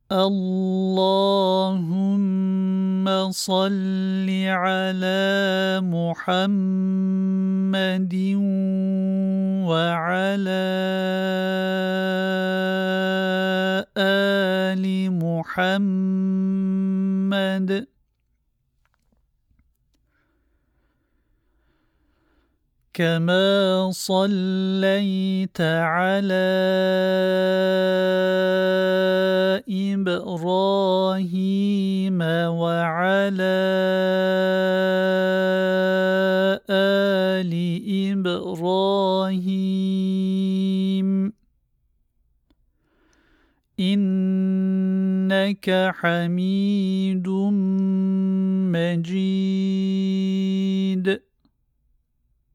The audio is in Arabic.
اللهم صل على محمد وعلى آل محمد كما صليت على إبراهيم وعلى آل إبراهيم إنك حميد مجيد.